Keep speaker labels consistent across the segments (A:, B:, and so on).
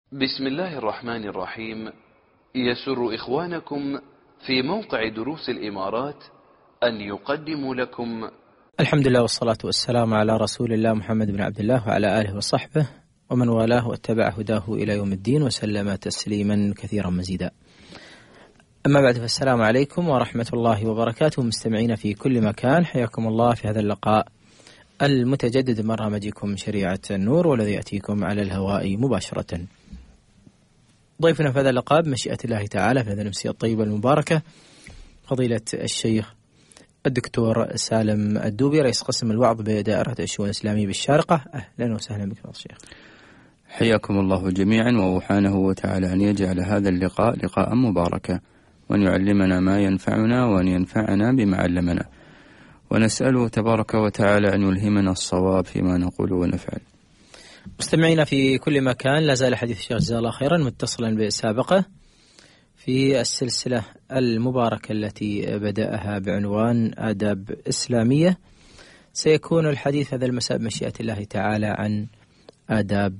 A: بسم الله الرحمن الرحيم. يسر إخوانكم في موقع دروس الإمارات أن يقدموا لكم
B: الحمد لله والصلاة والسلام على رسول الله محمد بن عبد الله وعلى آله وصحبه ومن والاه واتبع هداه إلى يوم الدين وسلم تسليما كثيرا مزيدا. أما بعد، فالسلام عليكم ورحمة الله وبركاته. مستمعين في كل مكان، حياكم الله في هذا اللقاء المتجدد من برنامجكم شريعة النور، والذي يأتيكم على الهواء مباشرة. ضيفنا في هذا اللقاء بمشيئة الله تعالى في هذه الأمسية الطيبة المباركة فضيلة الشيخ الدكتور سالم الدوبي، رئيس قسم الوعظ بدائرة الشؤون الإسلامية بالشارقة. أهلا وسهلا بك يا شيخ.
C: حياكم الله جميعا، وسبحانه وتعالى أن يجعل هذا اللقاء لقاء مباركا، وأن يعلمنا ما ينفعنا، وأن ينفعنا بما علمنا، ونسأله تبارك وتعالى أن يلهمنا الصواب فيما نقول ونفعل.
B: مستمعينا في كل مكان، لا زال حديث الشيخ جزاه الله خيرا متصلا بسابقه في السلسلة المباركة التي بدأها بعنوان آداب إسلامية. سيكون الحديث هذا المساء بمشيئة الله تعالى عن آداب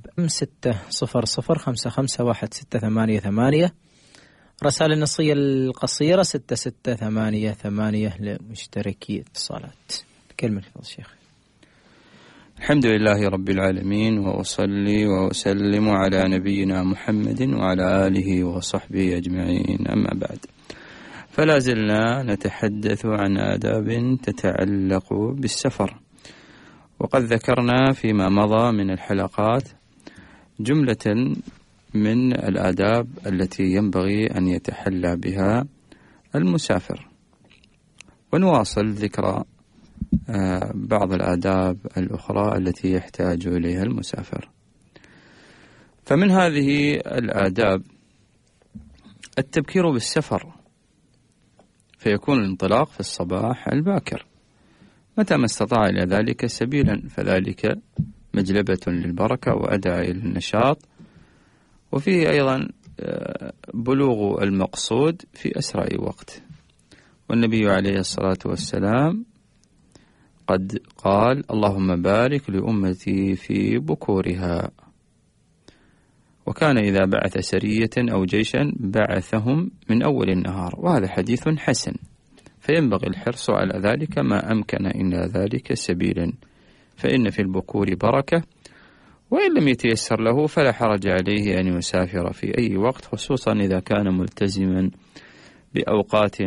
B: 600551688، رسالة النصية القصيرة 6688 لمشتركي اتصالات. كلمة الشيخ.
C: الحمد لله رب العالمين، وأصلي وأسلم على نبينا محمد وعلى آله وصحبه أجمعين، أما بعد، فلا زلنا نتحدث عن آداب تتعلق بالسفر، وقد ذكرنا فيما مضى من الحلقات جملة من الآداب التي ينبغي أن يتحلى بها المسافر، ونواصل ذكر بعض الآداب الأخرى التي يحتاج إليها المسافر. فمن هذه الآداب التبكير بالسفر، فيكون الانطلاق في الصباح الباكر متى ما استطاع إلى ذلك سبيلا، فذلك مجلبة للبركة وأدعى إلى النشاط، وفيه أيضا بلوغ المقصود في أسرع وقت. والنبي عليه الصلاة والسلام قد قال: اللهم بارك لأمتي في بكورها. وكان إذا بعث سرية أو جيشا بعثهم من أول النهار، وهذا حديث حسن، فينبغي الحرص على ذلك ما أمكن إلى ذلك سبيلا، فإن في البكور بركة، وإن لم يتيسر له فلا حرج عليه أن يسافر في أي وقت، خصوصا إذا كان ملتزما بأوقات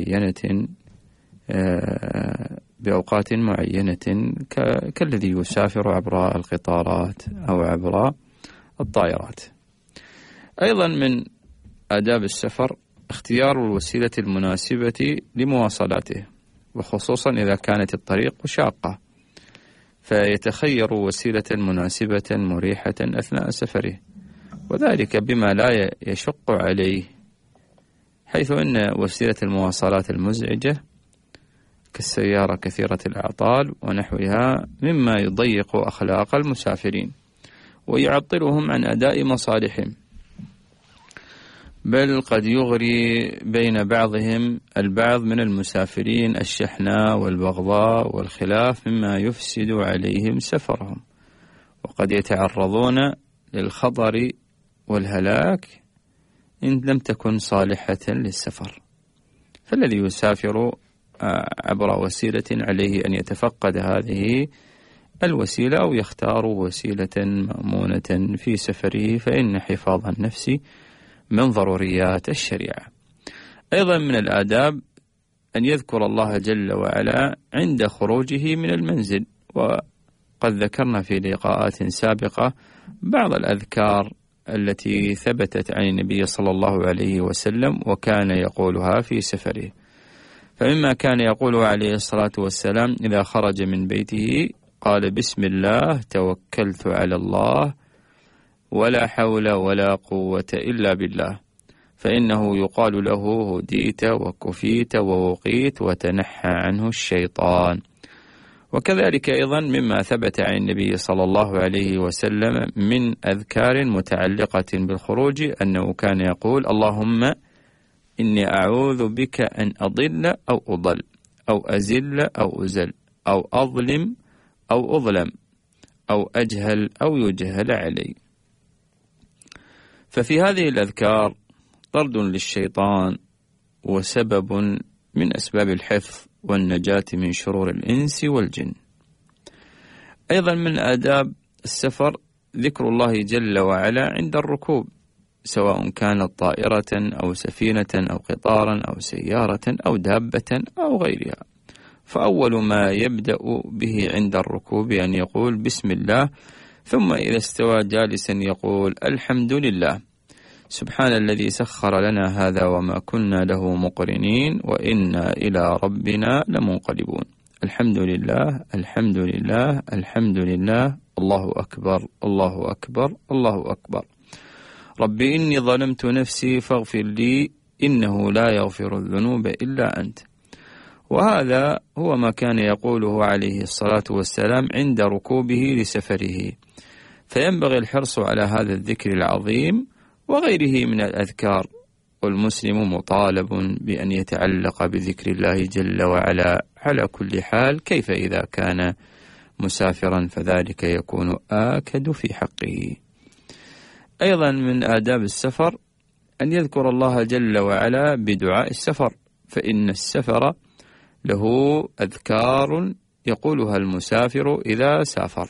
C: معينة كالذي يسافر عبر القطارات أو عبر الطائرات. أيضا من آداب السفر اختيار الوسيلة المناسبة لمواصلاته، وخصوصا إذا كانت الطريق شاقة، فيتخير وسيلة مناسبة مريحة أثناء سفره، وذلك بما لا يشق عليه، حيث أن وسيلة المواصلات المزعجة كالسيارة كثيرة الأعطال ونحوها مما يضيق أخلاق المسافرين ويعطلهم عن أداء مصالحهم، بل قد يغري بين بعضهم البعض من المسافرين الشحناء والبغضاء والخلاف مما يفسد عليهم سفرهم، وقد يتعرضون للخطر والهلاك إن لم تكن صالحة للسفر. فالذي يسافر عبر وسيلة عليه أن يتفقد هذه الوسيلة أو يختار وسيلة مأمونة في سفره، فإن حفاظ النفس من ضروريات الشريعة. أيضا من الآداب أن يذكر الله جل وعلا عند خروجه من المنزل، وقد ذكرنا في لقاءات سابقة بعض الأذكار التي ثبتت عن النبي صلى الله عليه وسلم وكان يقولها في سفره. فمما كان يقوله عليه الصلاة والسلام إذا خرج من بيته قال: بسم الله توكلت على الله ولا حول ولا قوة إلا بالله، فإنه يقال له هديت وكفيت ووقيت وتنحى عنه الشيطان. وكذلك أيضا مما ثبت عن النبي صلى الله عليه وسلم من أذكار متعلقة بالخروج أنه كان يقول: اللهم إني أعوذ بك أن أضل أو أضل أو أزل أو أزل أو أظلم أو أظلم أو أجهل أو يجهل علي. ففي هذه الأذكار طرد للشيطان وسبب من أسباب الحفظ والنجاة من شرور الإنس والجن. أيضا من آداب السفر ذكر الله جل وعلا عند الركوب، سواء كانت طائرة أو سفينة أو قطارا أو سيارة أو دابة أو غيرها. فأول ما يبدأ به عند الركوب أن يقول بسم الله، ثم إذا استوى جالسا يقول الحمد لله، سبحان الذي سخر لنا هذا وما كنا له مقرنين وإنا إلى ربنا لمنقلبون. الحمد لله الحمد لله الحمد لله، الله أكبر الله أكبر الله أكبر. رب إني ظلمت نفسي فاغفر لي إنه لا يغفر الذنوب إلا أنت. وهذا هو ما كان يقوله عليه الصلاة والسلام عند ركوبه لسفره، فينبغي الحرص على هذا الذكر العظيم وغيره من الأذكار، والمسلم مطالب بأن يتعلق بذكر الله جل وعلا على كل حال، كيف إذا كان مسافرا فذلك يكون آكد في حقه. أيضا من آداب السفر أن يذكر الله جل وعلا بدعاء السفر، فإن السفر له أذكار يقولها المسافر إذا سافر.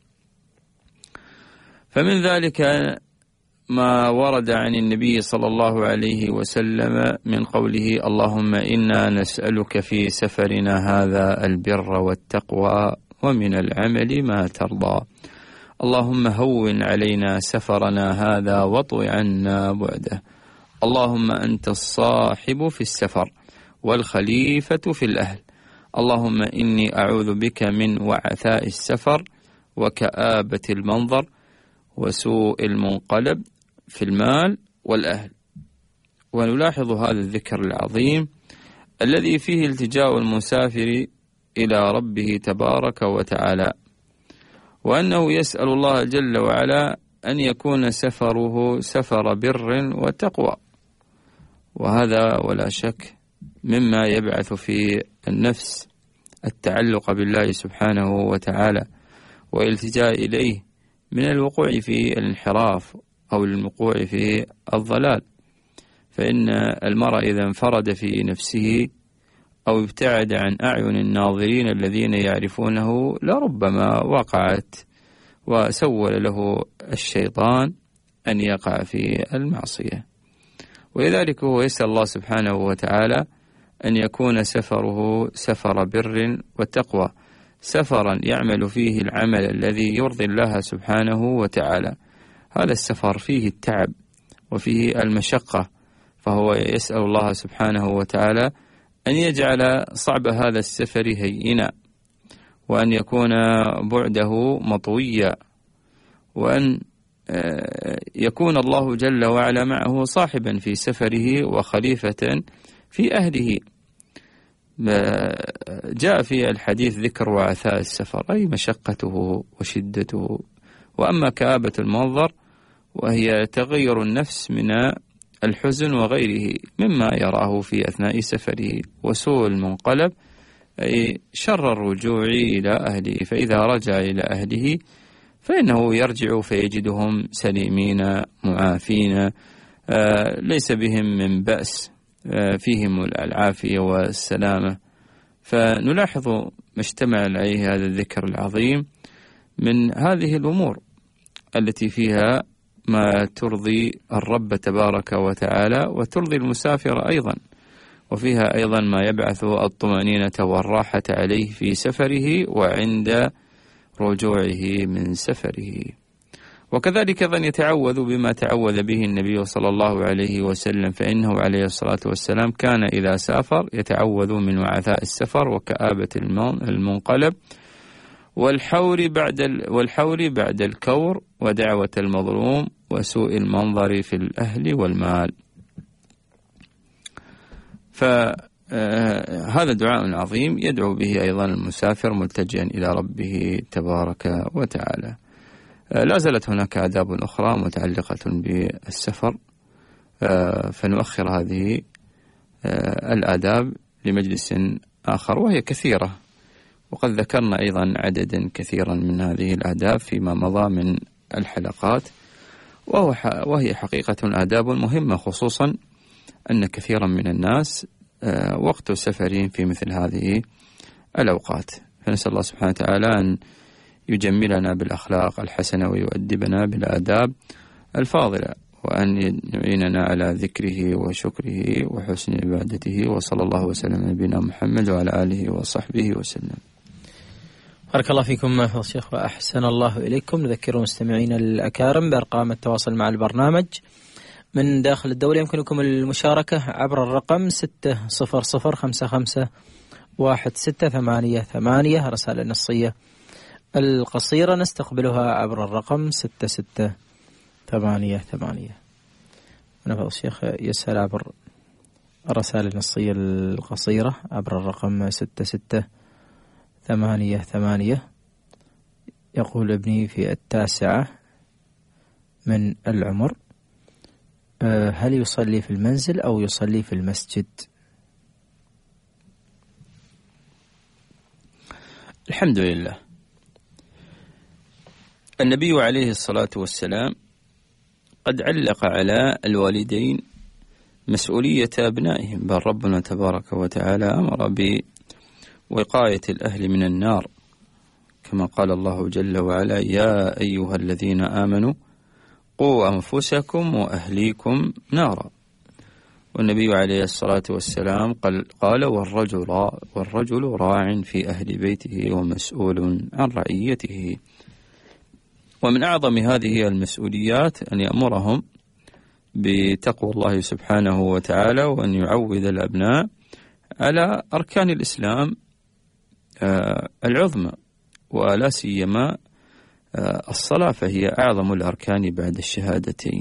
C: فمن ذلك ما ورد عن النبي صلى الله عليه وسلم من قوله اللهم إنا نسألك في سفرنا هذا البر والتقوى ومن العمل ما ترضى، اللهم هون علينا سفرنا هذا واطو عنا بعده، اللهم أنت الصاحب في السفر والخليفة في الأهل، اللهم إني أعوذ بك من وعثاء السفر وكآبة المنظر وسوء المنقلب في المال والأهل. ونلاحظ هذا الذكر العظيم الذي فيه التجاء المسافر إلى ربه تبارك وتعالى، وأنه يسأل الله جل وعلا أن يكون سفره سفر بر وتقوى، وهذا ولا شك مما يبعث في النفس التعلق بالله سبحانه وتعالى والالتجاء إليه من الوقوع في الانحراف أو الوقوع في الضلال. فإن المرء إذا انفرد في نفسه أو ابتعد عن أعين الناظرين الذين يعرفونه لربما وقعت وسول له الشيطان أن يقع في المعصية. ولذلك هو يسأل الله سبحانه وتعالى أن يكون سفره سفر بر وتقوى، سفرا يعمل فيه العمل الذي يرضي الله سبحانه وتعالى. هذا السفر فيه التعب وفيه المشقة، فهو يسأل الله سبحانه وتعالى أن يجعل صعب هذا السفر هينا، وأن يكون بعده مطويا، وأن يكون الله جل وعلا معه صاحبا في سفره وخليفة في أهله. جاء في الحديث ذكر وعثاء السفر، أي مشقته وشدته. وأما كآبة المنظر وهي تغير النفس من الحزن وغيره مما يراه في أثناء سفره. وسوء المنقلب أي شر الرجوع إلى أهله، فإذا رجع إلى أهله فإنه يرجع فيجدهم سليمين معافين، ليس بهم من بأس، فيهم العافية والسلامة. فنلاحظ ما اشتمل عليه هذا الذكر العظيم من هذه الأمور التي فيها ما ترضي الرب تبارك وتعالى وترضي المسافر أيضا، وفيها أيضا ما يبعث الطمأنينة والراحة عليه في سفره وعند رجوعه من سفره. وكذلك أيضا يتعوذ بما تعوذ به النبي صلى الله عليه وسلم، فإنه عليه الصلاة والسلام كان إذا سافر يتعوذ من وعثاء السفر وكآبة المنقلب والحور بعد الكور ودعوة المظلوم وسوء المنظر في الأهل والمال. فهذا دعاء عظيم يدعو به أيضا المسافر ملتجئا إلى ربه تبارك وتعالى. لا زالت هناك آداب أخرى متعلقة بالسفر، فنؤخر هذه الآداب لمجلس آخر، وهي كثيرة، وقد ذكرنا أيضا عددا كثيرا من هذه الآداب فيما مضى من الحلقات. وهي حقيقة آداب مهمة، خصوصا أن كثيرا من الناس وقت سفرهم في مثل هذه الأوقات. فنسأل الله سبحانه وتعالى أن يجملنا بالأخلاق الحسنة ويؤدبنا بالآداب الفاضلة، وأن يعيننا على ذكره وشكره وحسن عبادته. وصلى الله وسلم على نبينا محمد وعلى آله وصحبه وسلم.
B: بارك الله فيكم فضيلة الشيخ وأحسن الله إليكم. نذكر مستمعينا الأكارم بأرقام التواصل مع البرنامج من داخل الدولة. يمكنكم المشاركة عبر الرقم 600551688. رسالة النصية القصيرة نستقبلها عبر الرقم 6688. ونفضل الشيخ يسأل عبر الرسالة النصية القصيرة عبر الرقم 6688. يقول ابني في 9 من العمر، هل يصلي في المنزل أو يصلي في المسجد؟
C: الحمد لله. النبي عليه الصلاة والسلام قد علق على الوالدين مسؤولية أبنائهم، بل ربنا تبارك وتعالى أمر بوقاية الأهل من النار، كما قال الله جل وعلا: يا أيها الذين آمنوا قوا أنفسكم وأهليكم نارا. والنبي عليه الصلاة والسلام قال: والرجل راع في أهل بيته ومسؤول عن رعيته. ومن أعظم هذه المسؤوليات أن يأمرهم بتقوى الله سبحانه وتعالى، وأن يعود الأبناء على أركان الإسلام العظمى، ولا سيما الصلاة، فهي أعظم الأركان بعد الشهادتين.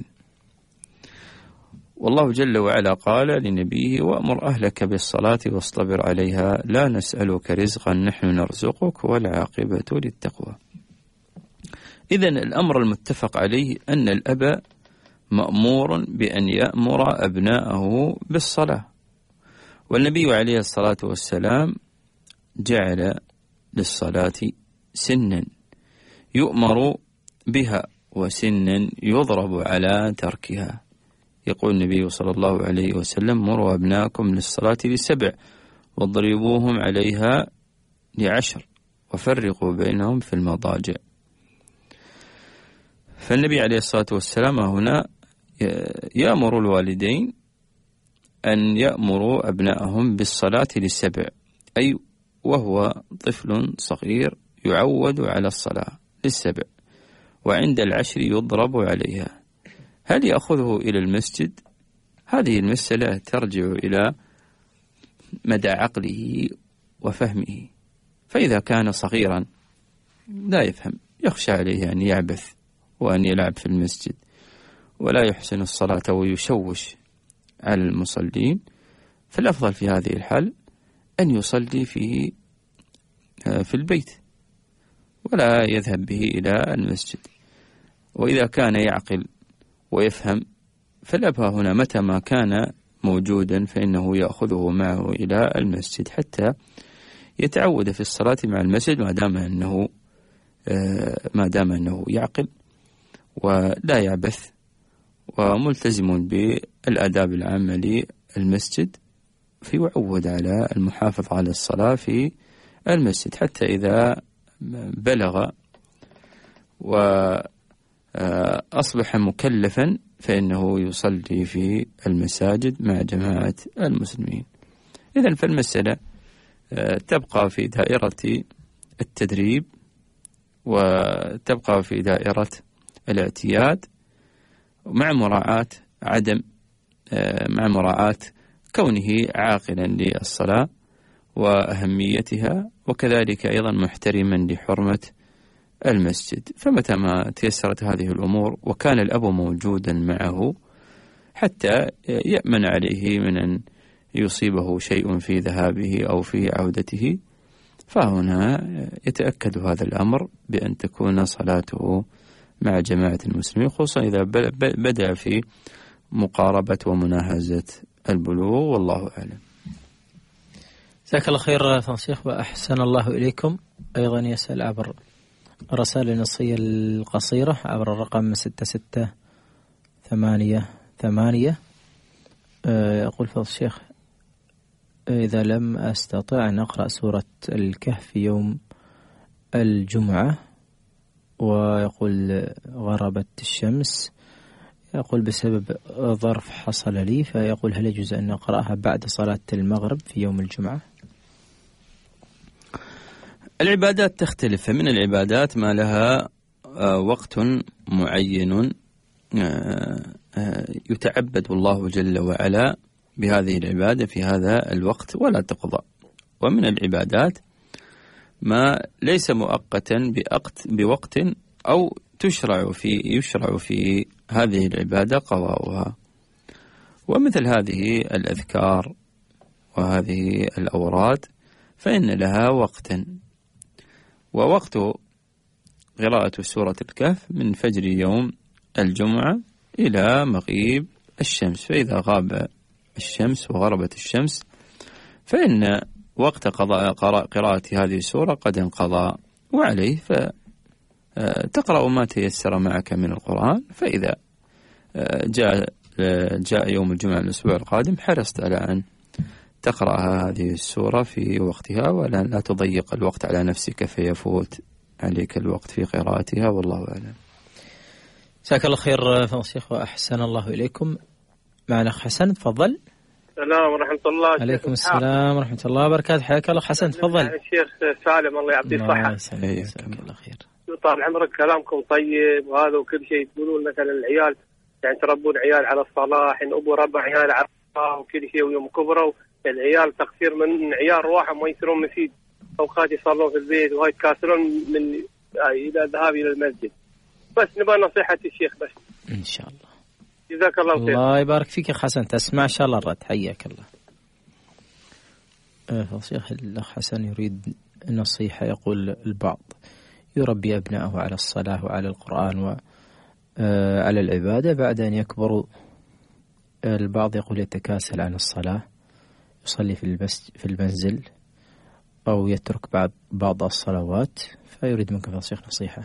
C: والله جل وعلا قال لنبيه: وأمر أهلك بالصلاة واصطبر عليها لا نسألك رزقا نحن نرزقك والعاقبة للتقوى. إذن الأمر المتفق عليه أن الأب مأمور بأن يأمر أبناءه بالصلاة، والنبي عليه الصلاة والسلام جعل للصلاة سنا يؤمر بها وسنا يضرب على تركها. يقول النبي صلى الله عليه وسلم: مروا أبناءكم للصلاة ل7 واضربوهم عليها ل10 وفرقوا بينهم في المضاجع. فالنبي عليه الصلاة والسلام هنا يأمر الوالدين أن يأمروا أبنائهم بالصلاة ل7، أي وهو طفل صغير يعود على الصلاة ل7، وعند 10 يضرب عليها. هل يأخذه إلى المسجد؟ هذه المسألة ترجع إلى مدى عقله وفهمه. فإذا كان صغيرا لا يفهم، يخشى عليه أن يعبث وأن يلعب في المسجد ولا يحسن الصلاة ويشوش على المصلين، فالأفضل في هذه الحال أن يصلي في البيت ولا يذهب به إلى المسجد. وإذا كان يعقل ويفهم، فالأب هنا متى ما كان موجودا فإنه يأخذه معه إلى المسجد حتى يتعود في الصلاة مع المسجد، ما دام أنه يعقل ولا يعبث وملتزم بالآداب العامة للمسجد، فيعود على المحافظة على الصلاة في المسجد حتى إذا بلغ وأصبح مكلفا فإنه يصلي في المساجد مع جماعة المسلمين. إذن فالمسألة تبقى في دائرة التدريب وتبقى في دائرة الاعتياد، مع مراعاة كونه عاقلا للصلاة وأهميتها، وكذلك أيضا محترما لحرمة المسجد. فمتى ما تيسرت هذه الأمور وكان الأب موجودا معه حتى يأمن عليه من أن يصيبه شيء في ذهابه أو في عودته، فهنا يتأكد هذا الأمر بأن تكون صلاته مع جماعة المسلمين، خصوصا إذا بدأ في مقاربة ومناهزة البلوغ، والله أعلم.
B: جزاك الله خير فضيلة الشيخ وأحسن الله إليكم. أيضا يسأل عبر الرسائل النصية القصيرة عبر الرقم 8. يقول فضل الشيخ: إذا لم أستطع أن أقرأ سورة الكهف يوم الجمعة، ويقول غربت الشمس، يقول بسبب ظرف حصل لي، فيقول هل يجوز أن أقرأها بعد صلاة المغرب في يوم الجمعة؟
C: العبادات تختلف، فمن العبادات ما لها وقت معين يتعبد الله جل وعلا بهذه العبادة في هذا الوقت ولا تقضى، ومن العبادات ما ليس مؤقتا بوقت أو يشرع في هذه العبادة قضاؤها، ومثل هذه الأذكار وهذه الأوراد فإن لها وقتا، ووقت قراءة سورة الكهف من فجر يوم الجمعة إلى مغيب الشمس، فإذا غاب الشمس وغربت الشمس فإن وقت قراءة هذه السورة قد انقضى، وعليه فتقرأ ما تيسر معك من القرآن، فإذا جاء يوم الجمعة الأسبوع القادم حرصت على أن تقرأ هذه السورة في وقتها، ولا تضيق الوقت على نفسك فيفوت عليك الوقت في قراءتها، والله أعلم.
B: جزاك الله خير فضل الشيخ وأحسن الله إليكم. معنا حسن، تفضل.
D: السلام ورحمة الله.
B: عليكم السلام ورحمة الله وبركاته، حياك الله حسن، تفضل.
D: الشيخ سالم الله يعطيه الصحة.
B: جزاك الله خير.
D: طال عمرك، كلامكم طيب وهذا وكل شيء. تقولون مثلا العيال يعني تربون عيال على الصلاح، إن أبو ربع عيال على الصلاة وكل شيء، ويوم كبروا العيال تقصير من عيال رواحهم ما يصيرون مفيد، أوقات يصلون في البيت وهاي يتكاسلون من إلى الذهاب إلى المسجد. بس نبغى نصيحة الشيخ بس
B: إن شاء الله.
D: جزاك الله خير. الله
B: يبارك فيك يا حسن، تسمع إن شاء الله الرد، حياك الله. الشيخ الأخ حسن يريد النصيحة، يقول البعض يربي أبنائه على الصلاة وعلى القرآن وعلى العبادة، بعد أن يكبروا البعض يقول يتكاسل عن الصلاة، يصلي في المنزل أو يترك بعض الصلوات، فيريد منك يا شيخ نصيحة.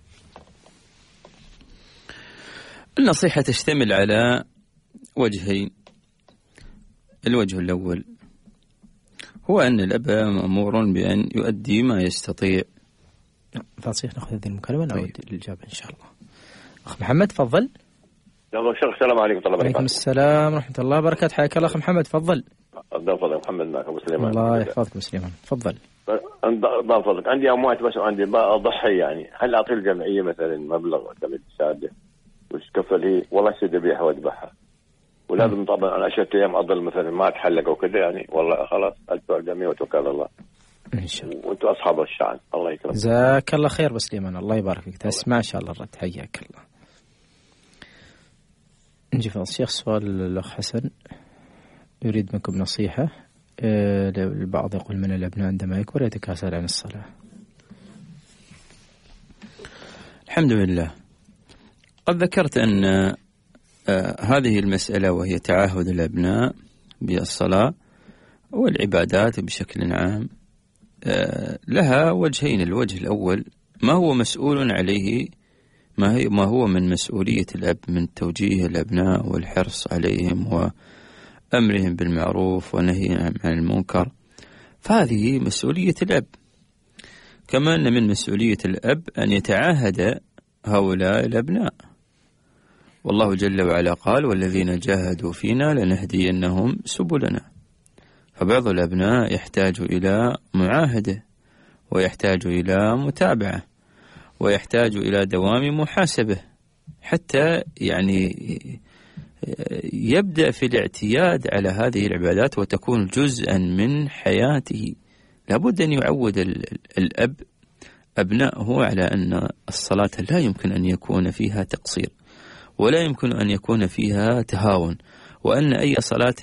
C: النصيحة تشتمل على وجهين. الوجه الأول هو أن الأب مأمور بأن يؤدي ما يستطيع.
B: فصيح نأخذ هذه المكالمة نعود للإجابة إن شاء الله. أخ محمد تفضل.
E: يلا شيخ، السلام عليكم ورحمة الله وبركاته.
B: وعليكم السلام ورحمة الله وبركاته، حياك الله أخ محمد، تفضل.
E: تفضل محمد معك أبو سليمان.
B: الله يحفظك سليمان، تفضل.
E: تفضل. عندي أموات بس وعندي أضحي، يعني هل أعطي الجمعية مثلا مبلغ كم تساعده وش كفل هي والله سيد أبيعها وأذبحها، ولازم طبعا أنا 10 أيام أضل مثلا ما أتحلق وكذا، يعني والله خلاص أدفع الجميع وتوكل على الله
B: إن شاء الله.
E: وأنتم أصحاب الشأن، الله يكرمك.
B: جزاك الله خير بسليمان، الله يبارك فيك، تسمع إن شاء الله الرد، حياك الله. نجي في الشيخ سؤال الأخ حسن يريد منكم نصيحة. البعض يقول من الأبناء عندما يكبر يتكاسل عن الصلاة.
C: الحمد لله، قد ذكرت أن هذه المسألة وهي تعاهد الأبناء بالصلاة والعبادات بشكل عام لها وجهين. الوجه الأول ما هو مسؤول عليه، ما هو من مسؤولية الأب من توجيه الأبناء والحرص عليهم وأمرهم بالمعروف ونهيهم عن المنكر، فهذه مسؤولية الأب. كما أن من مسؤولية الأب أن يتعاهد هؤلاء الأبناء، والله جل وعلا قال والذين جاهدوا فينا لنهدينهم سبلنا. فبعض الأبناء يحتاج إلى معاهدة، ويحتاج إلى متابعة، ويحتاج إلى دوام محاسبة، حتى يعني يبدأ في الاعتياد على هذه العبادات وتكون جزءا من حياته. لابد أن يعود الأب أبنائه على أن الصلاة لا يمكن أن يكون فيها تقصير، ولا يمكن أن يكون فيها تهاون، وأن أي صلاة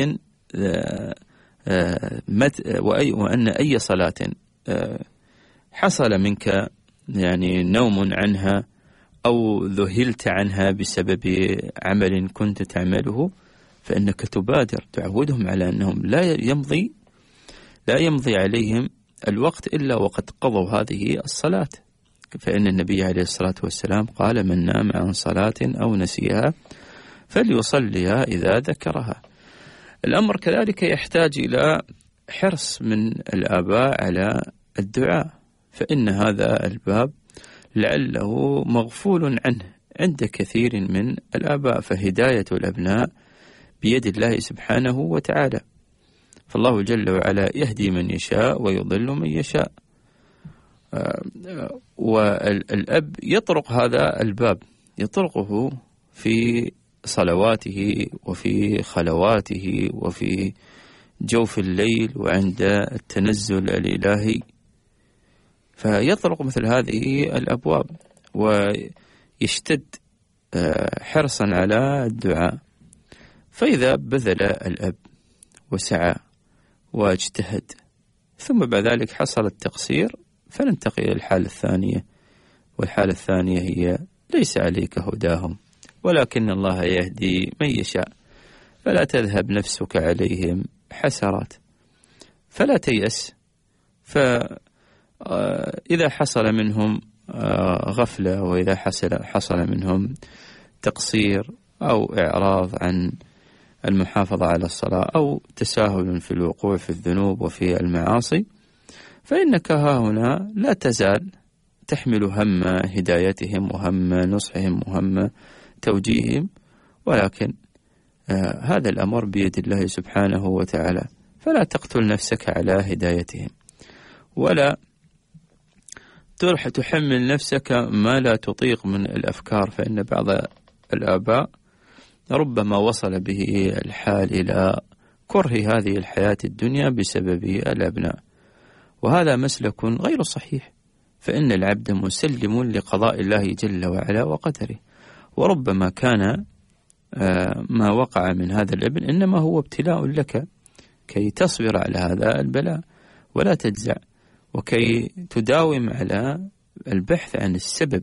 C: وأن أي صلاة حصل منك يعني نوم عنها أو ذهلت عنها بسبب عمل كنت تعمله، فإنك تبادر تعودهم على أنهم لا يمضي عليهم الوقت إلا وقد قضوا هذه الصلاة. فإن النبي عليه الصلاة والسلام قال من نام عن صلاة أو نسيها فليصليها إذا ذكرها. الأمر كذلك يحتاج إلى حرص من الآباء على الدعاء، فإن هذا الباب لعله مغفول عنه عند كثير من الآباء، فهداية الأبناء بيد الله سبحانه وتعالى، فالله جل وعلا يهدي من يشاء ويضل من يشاء. والأب يطرق هذا الباب، يطرقه في صلواته وفي خلواته وفي جوف الليل وعند التنزل الإلهي، فيطرق مثل هذه الأبواب ويشتد حرصا على الدعاء. فإذا بذل الأب وسعى واجتهد ثم بعد ذلك حصل التقصير، فننتقل إلى الحالة الثانية، والحالة الثانية هي ليس عليك هداهم ولكن الله يهدي من يشاء، فلا تذهب نفسك عليهم حسرات، فلا تيأس. فإذا حصل منهم غفلة، وإذا حصل منهم تقصير أو إعراض عن المحافظة على الصلاة أو تساهل في الوقوع في الذنوب وفي المعاصي، فإنك هاهنا لا تزال تحمل هم هدايتهم وهم نصحهم وهم توجيههم، ولكن هذا الأمر بيد الله سبحانه وتعالى، فلا تقتل نفسك على هدايتهم، ولا تحمل نفسك ما لا تطيق من الأفكار، فإن بعض الآباء ربما وصل به الحال إلى كره هذه الحياة الدنيا بسبب الأبناء، وهذا مسلك غير صحيح، فإن العبد مسلم لقضاء الله جل وعلا وقدره، وربما كان ما وقع من هذا الابن إنما هو ابتلاء لك كي تصبر على هذا البلاء ولا تجزع، وكي تداوم على البحث عن السبب،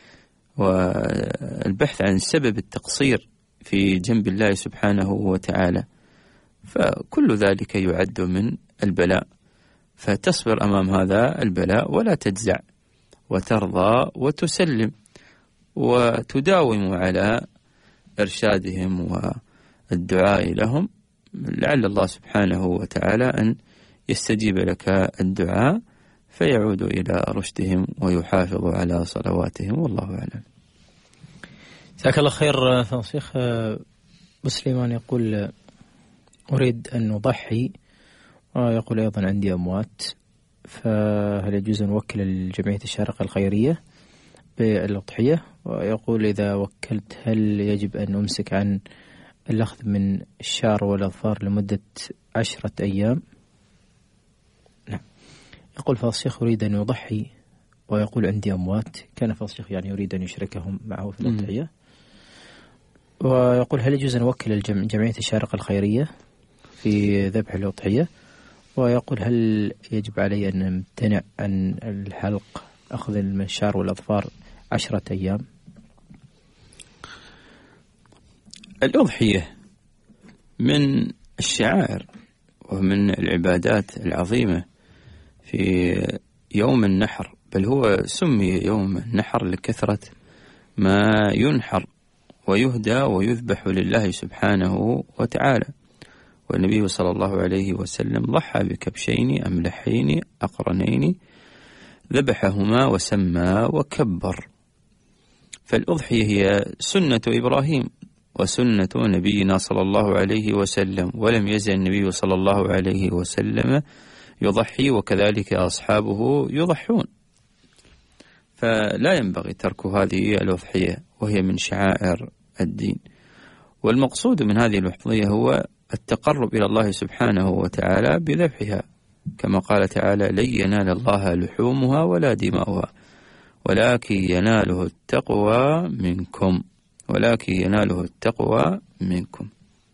C: والبحث عن سبب التقصير في جنب الله سبحانه وتعالى، فكل ذلك يعد من البلاء، فتصبر أمام هذا البلاء ولا تجزع وترضى وتسلم وتداوم على إرشادهم والدعاء لهم، لعل الله سبحانه وتعالى أن يستجيب لك الدعاء فيعود إلى رشدهم ويحافظ على صلواتهم، والله أعلم.
B: جزاك الله خير فضيلة الشيخ. مسلمان يقول أريد أن أضحي، ويقول أيضا عندي أموات، فهل يجوز أن نوكل الجمعية الشارقة الخيرية بالأضحية؟ ويقول إذا وكلت هل يجب أن أمسك عن الأخذ من الشعر والأظفار لمدة 10 أيام؟ نعم. يقول فضيلة الشيخ أريد أن يضحي، ويقول عندي أموات، كان فضيلة الشيخ يعني يريد أن يشركهم معه في الأضحية. ويقول هل يجوز أن نوكل جمعية الشارقة الخيرية في ذبح الأضحية؟ ويقول هل يجب علي أن أمتنع عن الحلق أخذ الشعر والأظفار 10 أيام؟
C: الأضحية من الشعائر ومن العبادات العظيمة في يوم النحر، بل هو سمي يوم النحر لكثرة ما ينحر ويهدى ويذبح لله سبحانه وتعالى. والنبي صلى الله عليه وسلم ضحى بكبشين أملحين أقرنين ذبحهما وسمى وكبر. فالأضحية هي سنة إبراهيم وسنة نبينا صلى الله عليه وسلم، ولم يزل النبي صلى الله عليه وسلم يضحي وكذلك أصحابه يضحون، فلا ينبغي ترك هذه الأضحية وهي من شعائر الدين. والمقصود من هذه الأضحية هو التقرب إلى الله سبحانه وتعالى بذبحها، كما قال تعالى لن ينال الله لحومها ولا دماؤها ولكن يناله التقوى منكم، ولكن يناله التقوى منكم.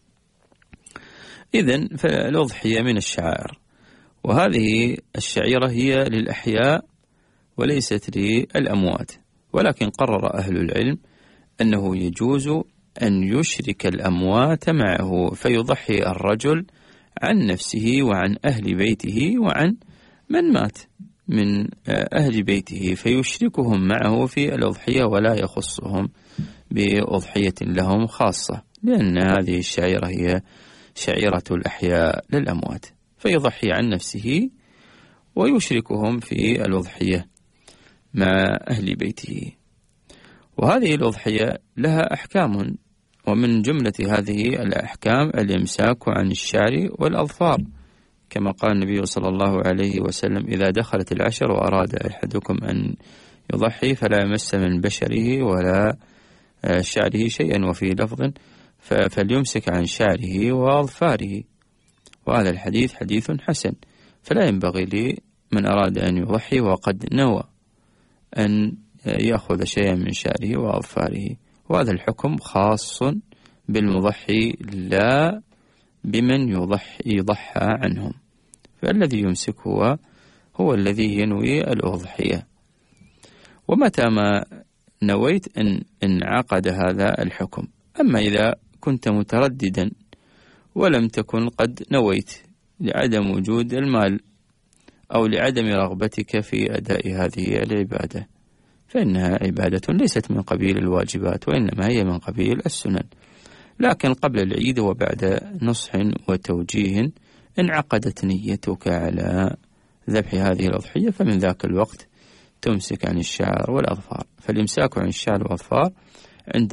C: إذن فالأضحية من الشعائر، وهذه الشعيرة هي للأحياء وليست للأموات، ولكن قرر أهل العلم أنه يجوز أن يشرك الأموات معه، فيضحي الرجل عن نفسه وعن أهل بيته وعن من مات من أهل بيته، فيشركهم معه في الأضحية ولا يخصهم بأضحية لهم خاصة، لأن هذه الشعيرة هي شعيرة الأحياء للأموات، فيضحي عن نفسه ويشركهم في الأضحية مع أهل بيته. وهذه الأضحية لها أحكام، ومن جملة هذه الأحكام الإمساك عن الشعر والأظفار، كما قال النبي صلى الله عليه وسلم: إذا دخلت العشر وأراد أحدكم أن يضحي فلا يمس من بشره ولا شعره شيئا، وفي لفظ فليمسك عن شعره وأظفاره. وهذا الحديث حديث حسن، فلا ينبغي لمن أراد أن يضحي وقد نوى أن يأخذ شيئا من شعره وأظفاره. وهذا الحكم خاص بالمضحي لا بمن يضحى عنهم، فالذي يمسك هو الذي ينوي الأضحية. ومتى ما نويت أن انعقد هذا الحكم. أما إذا كنت مترددا ولم تكن قد نويت لعدم وجود المال أو لعدم رغبتك في أداء هذه العبادة، فإنها عبادة ليست من قبيل الواجبات، وإنما هي من قبيل السنن. لكن قبل العيد وبعد نصح وتوجيه انعقدت نيتك على ذبح هذه الأضحية، فمن ذاك الوقت تمسك عن الشعر والأظفار. فالإمساك عن الشعر والأظفار عند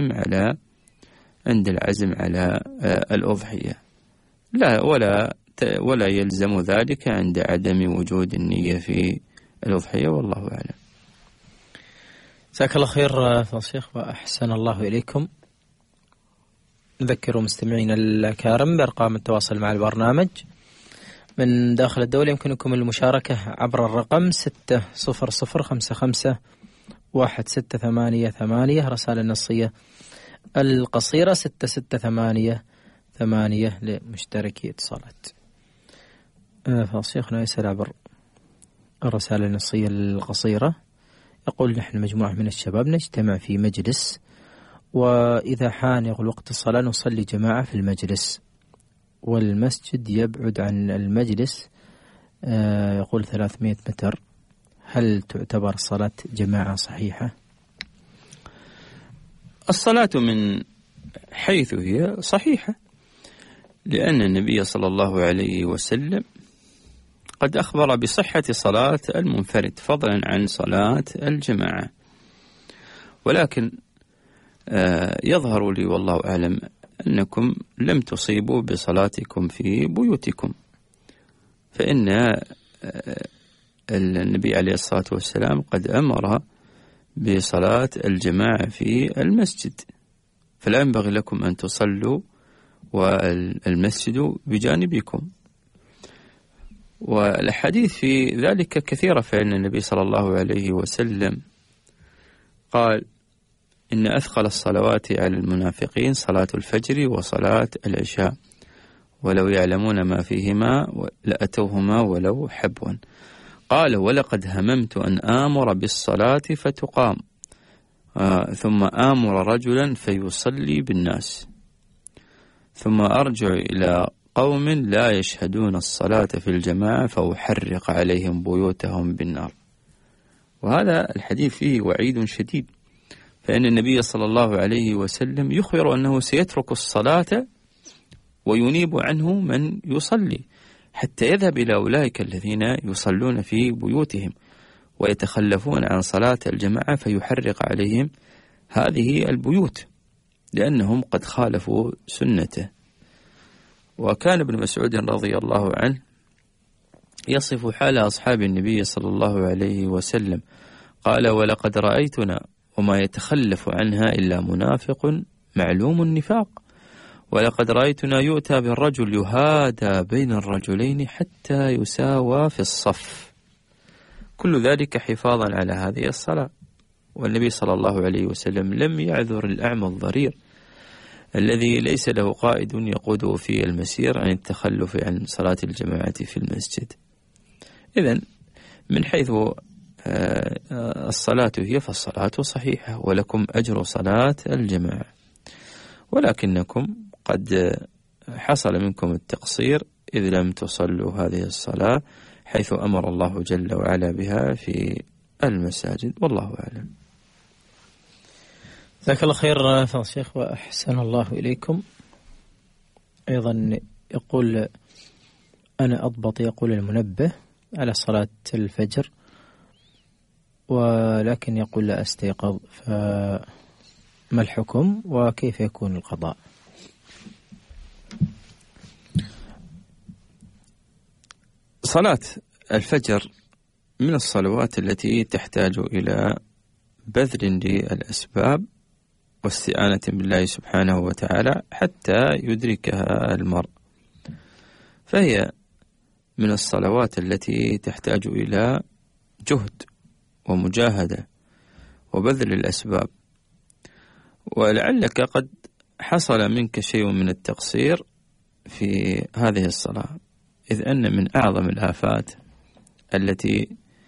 C: العزم على الأضحية، ولا يلزم ذلك عند عدم وجود النية في الأضحية، والله أعلم.
B: جزاك الله خير فضيلة الشيخ وأحسن الله إليكم. نذكر مستمعينا الكرام بأرقام التواصل مع البرنامج من داخل الدولة. يمكنكم المشاركة عبر الرقم 600551688، رسائل النصية القصيرة 66888 لمشتركي اتصالات. فشيخنا يسأل عبر الرسائل النصية القصيرة، يقول: نحن مجموعة من الشباب نجتمع في مجلس، وإذا حان وقت الصلاة نصلي جماعة في المجلس، والمسجد يبعد عن المجلس يقول 300 متر، هل تعتبر صلاة جماعة صحيحة؟
C: الصلاة من حيث هي صحيحة، لأن النبي صلى الله عليه وسلم قد أخبر بصحة صلاة المنفرد فضلا عن صلاة الجماعة. ولكن يظهر لي والله أعلم أنكم لم تصيبوا بصلاتكم في بيوتكم، فإن النبي عليه الصلاة والسلام قد أمر بصلاة الجماعة في المسجد، فلا ينبغي لكم أن تصلوا والمسجد بجانبكم. والحديث في ذلك كثيرة، فإن النبي صلى الله عليه وسلم قال: إن أثقل الصلوات على المنافقين صلاة الفجر وصلاة العشاء، ولو يعلمون ما فيهما لأتوهما ولو حبوا. قال: ولقد هممت أن آمر بالصلاة فتقام، ثم آمر رجلا فيصلي بالناس، ثم أرجع إلى قوم لا يشهدون الصلاة في الجماعة فأحرق عليهم بيوتهم بالنار. وهذا الحديث فيه وعيد شديد، فإن النبي صلى الله عليه وسلم يخبر أنه سيترك الصلاة وينيب عنه من يصلي، حتى يذهب إلى أولئك الذين يصلون في بيوتهم ويتخلفون عن صلاة الجماعة فيحرق عليهم هذه البيوت، لأنهم قد خالفوا سنته. وكان ابن مسعود رضي الله عنه يصف حال أصحاب النبي صلى الله عليه وسلم، قال: ولقد رأيتنا وما يتخلف عنها إلا منافق معلوم النفاق، ولقد رأيتنا يؤتى بالرجل يهادى بين الرجلين حتى يساوى في الصف، كل ذلك حفاظا على هذه الصلاة. والنبي صلى الله عليه وسلم لم يعذر الأعمى الضرير الذي ليس له قائد يقوده في المسير عن التخلف عن صلاة الجماعة في المسجد. إذن من حيث الصلاة هي فالصلاة صحيحة، ولكم أجر صلاة الجماعة، ولكنكم قد حصل منكم التقصير إذ لم تصلوا هذه الصلاة حيث أمر الله جل وعلا بها في المساجد، والله أعلم.
B: جزاك الله خير فضل الشيخ وأحسن الله إليكم. أيضا يقول أنا أضبط، يقول المنبه على صلاة الفجر، ولكن يقول لا أستيقظ، فما الحكم وكيف يكون القضاء؟
C: صلاة الفجر من الصلوات التي تحتاج إلى بذل للأسباب واستعانة بالله سبحانه وتعالى حتى يدركها المرء، فهي من الصلوات التي تحتاج إلى جهد ومجاهدة وبذل الأسباب. ولعلك قد حصل منك شيء من التقصير في هذه الصلاة، إذ أن من أعظم الآفات التي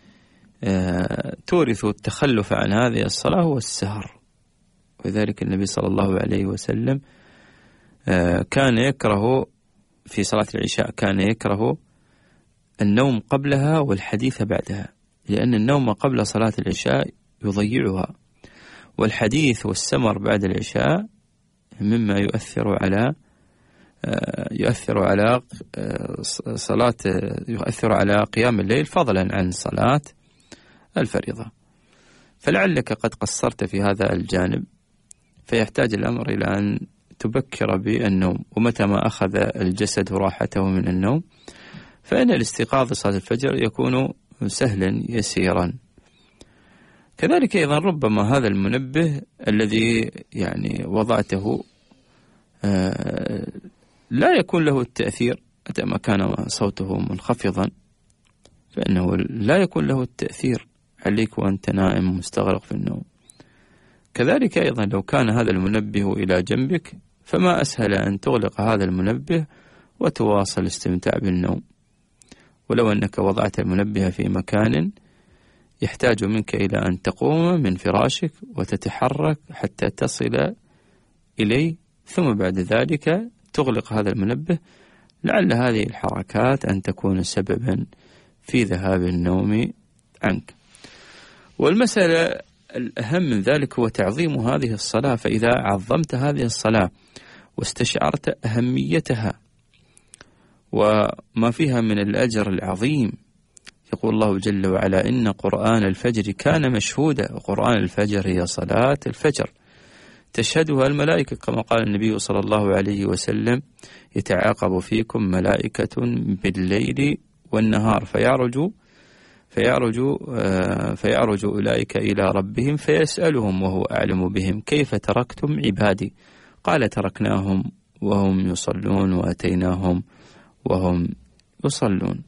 C: تورث التخلف عن هذه الصلاة هو السهر. وذلك النبي صلى الله عليه وسلم كان يكره في صلاة العشاء، كان يكره النوم قبلها والحديث بعدها، لأن النوم قبل صلاة العشاء يضيعها، والحديث والسمر بعد العشاء مما يؤثر على قيام الليل فضلا عن صلاة الفريضة. فلعلك قد قصرت في هذا الجانب، فيحتاج الأمر إلى أن تبكر بالنوم، ومتى ما أخذ الجسد راحته من النوم فإن الاستيقاظ لصلاة الفجر يكون سهلا يسيرا. كذلك أيضا ربما هذا المنبه الذي يعني وضعته لا يكون له التأثير، متى ما كان صوته منخفضا فإنه لا يكون له التأثير عليك وأنت نائم مستغرق في النوم. كذلك أيضا لو كان هذا المنبه إلى جنبك فما أسهل أن تغلق هذا المنبه وتواصل الاستمتاع بالنوم. ولو أنك وضعت المنبه في مكان يحتاج منك إلى أن تقوم من فراشك وتتحرك حتى تصل إليه، ثم بعد ذلك تغلق هذا المنبه، لعل هذه الحركات أن تكون سببا في ذهاب النوم عنك. والمسألة الأهم من ذلك هو تعظيم هذه الصلاة، فإذا عظمت هذه الصلاة واستشعرت أهميتها وما فيها من الأجر العظيم، يقول الله جل وعلا إن قرآن الفجر كان مشهودا، وقرآن الفجر هي صلاة الفجر تشهدها الملائكة، كما قال النبي صلى الله عليه وسلم يتعاقب فيكم ملائكة بالليل والنهار فيعرج أولئك إلى ربهم فيسألهم وهو أعلم بهم كيف تركتم عبادي، قال تركناهم وهم يصلون وأتيناهم وهم يصلون.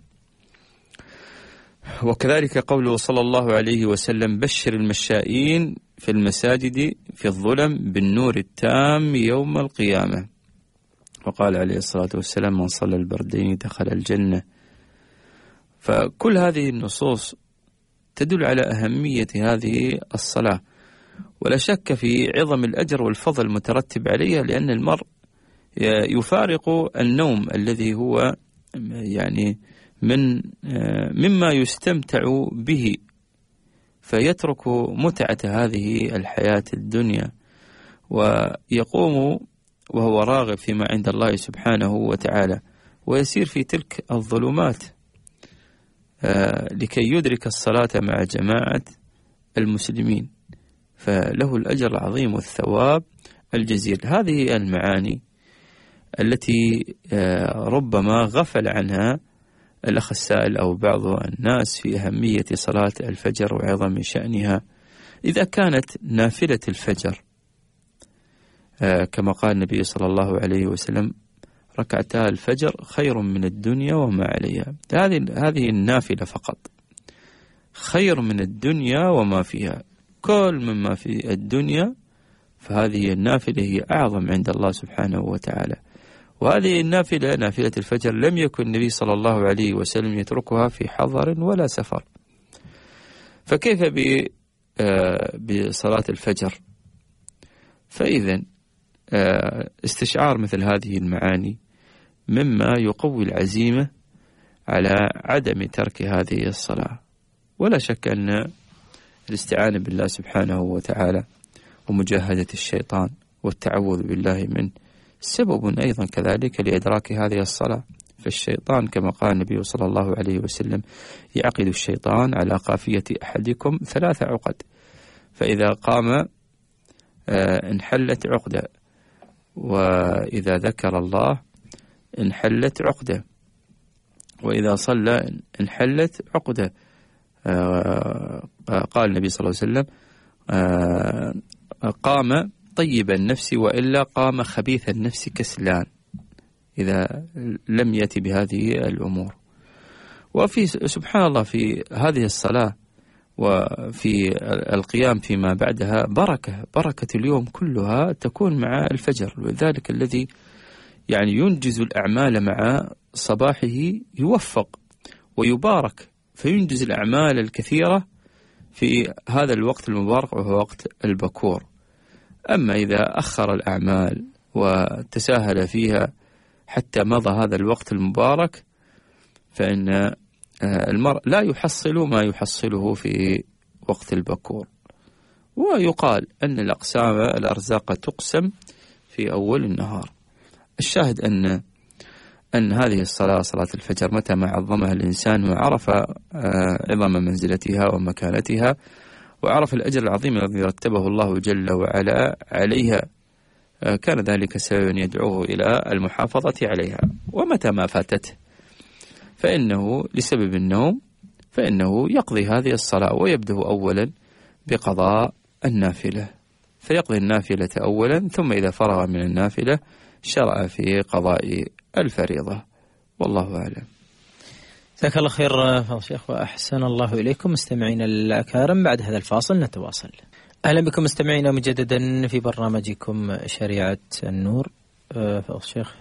C: وكذلك قوله صلى الله عليه وسلم بشر المشائين في المساجد في الظلم بالنور التام يوم القيامة، وقال عليه الصلاة والسلام من صلى البردين دخل الجنة. فكل هذه النصوص تدل على أهمية هذه الصلاة، ولا شك في عظم الأجر والفضل المترتب عليها، لأن المرء يفارق النوم الذي هو يعني مما يستمتع به، فيترك متعة هذه الحياة الدنيا ويقوم وهو راغب فيما عند الله سبحانه وتعالى، ويسير في تلك الظلمات لكي يدرك الصلاة مع جماعة المسلمين، فله الأجر العظيم والثواب الجزيل. هذه المعاني التي ربما غفل عنها الأخ السائل أو بعض الناس في أهمية صلاة الفجر وعظم شأنها. إذا كانت نافلة الفجر كما قال النبي صلى الله عليه وسلم ركعتا الفجر خير من الدنيا وما عليها، هذه النافلة فقط خير من الدنيا وما فيها، كل مما في الدنيا فهذه النافلة هي أعظم عند الله سبحانه وتعالى. وهذه النافلة نافلة الفجر لم يكن النبي صلى الله عليه وسلم يتركها في حضر ولا سفر، فكيف بصلاة الفجر؟ فإذا استشعار مثل هذه المعاني مما يقوي العزيمة على عدم ترك هذه الصلاة. ولا شك أن الاستعانة بالله سبحانه وتعالى ومجاهدة الشيطان والتعوذ بالله منه سبب أيضا كذلك لإدراك هذه الصلاة. فالشيطان كما قال النبي صلى الله عليه وسلم: يعقد الشيطان على قافية أحدكم 3 عقد، فإذا قام انحلت عقدة، وإذا ذكر الله انحلت عقدة، وإذا صلى انحلت عقدة. قال النبي صلى الله عليه وسلم: قام طيب النفس وإلا قام خبيث النفس كسلان، إذا لم يأتي بهذه الأمور. وفي سبحان الله في هذه الصلاة وفي القيام فيما بعدها بركة اليوم كلها تكون مع الفجر. ولذلك الذي يعني ينجز الأعمال مع صباحه يوفق ويبارك، فينجز الأعمال الكثيرة في هذا الوقت المبارك وهو وقت البكور. أما إذا أخر الأعمال وتساهل فيها حتى مضى هذا الوقت المبارك فإن المرء لا يحصل ما يحصله في وقت البكور. ويقال أن الأرزاق تقسم في أول النهار. الشاهد أن هذه الصلاة، صلاة الفجر، متى ما عظمها الإنسان وعرف عظم منزلتها ومكانتها وعرف الأجر العظيم الذي رتبه الله جل وعلا عليها، كان ذلك سببا يدعوه إلى المحافظة عليها. ومتى ما فاتته فإنه لسبب النوم فإنه يقضي هذه الصلاة، ويبدأ أولا بقضاء النافلة، فيقضي النافلة أولا، ثم إذا فرغ من النافلة شرع في قضاء الفريضة. والله أعلم.
B: جزاك الله خير فضل الشيخ وأحسن الله إليكم. مستمعينا الأكارم، بعد هذا الفاصل نتواصل. أهلا بكم مستمعينا مجددا في برنامجكم شريعة النور. فضل الشيخ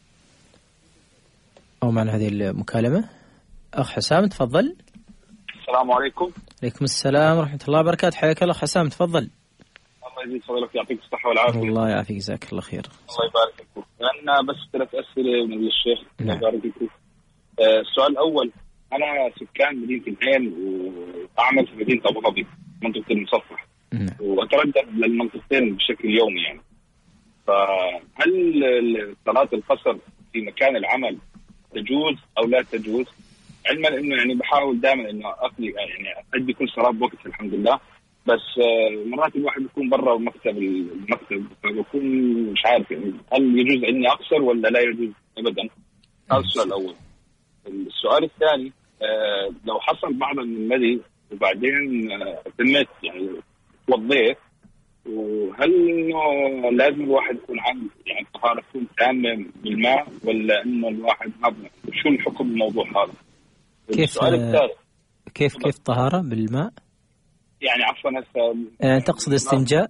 B: أو معنا هذه المكالمة أخ حسام، تفضل.
F: السلام عليكم.
B: عليكم السلام ورحمة الله وبركاته. حياك الله حسام، تفضل.
F: الله يجزيك فضلك، يعطيك الصحة والعافية.
B: الله يعافيك، جزاك الله خير.
F: الله يبارك فيكم. أنا بس 3 أسئلة من الشيخ. الله يبارك فيكم. السؤال الأول: أنا سكان مدينة العين وأعمل في مدينة أبو ظبي منطقة المصفح، وأتردد للمنطقتين بشكل يومي يعني. فهل صلاة القصر في مكان العمل تجوز أو لا تجوز؟ علما إنه يعني بحاول دائما إنه أقضي يعني أدي كل صلاة بوقتها الحمد لله، بس مرات الواحد بيكون برا المكتب فبكون مش عارف يعني هل يجوز إني أقصر ولا لا يجوز أبدا. هذا السؤال الأول. السؤال الثاني: لو حصل بعض من المدي وبعدين تميت يعني توضيت، وهل إنه لازم الواحد يكون عنده يعني طهارة تكون تامة بالماء، ولا إنه الواحد شو الحكم بالموضوع هذا؟ السؤال الثالث:
B: كيف طهارة بالماء؟
F: يعني عفوا هسه
B: يعني تقصد استنجاء؟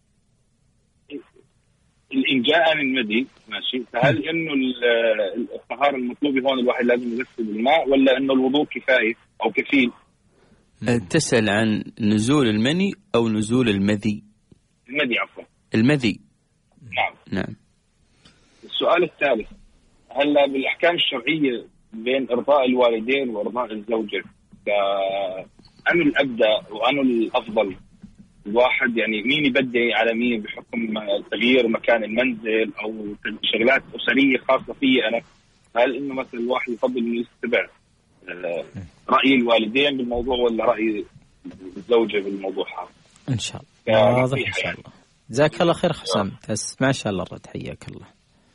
F: الإنجاء من مدي ماشي، فهل إنه الطهارة المطلوبة هون الواحد لازم يغسل بالماء، ولا إنه الوضوء كفاية أو كفيل؟
C: تسأل عن نزول المني أو نزول المذي؟
F: المذي عفوا.
C: المذي.
F: نعم. السؤال الثالث: هلا بالأحكام الشرعية بين إرضاء الوالدين وإرضاء الزوجة، أنو الأبدأ وأنو الأفضل؟ الواحد يعني مين يبدي على مين بحكم تغيير مكان المنزل أو شغلات أسرية خاصة فيه أنا؟ هل إنه مثلا الواحد يفضل إنه يتبع رأي الوالدين بالموضوع ولا رأي الزوجة بالموضوع هذا؟
B: إن شاء الله واضح إن شاء الله. جزاك الله خير حسام، تسمع إن شاء الله الرد. حياك الله.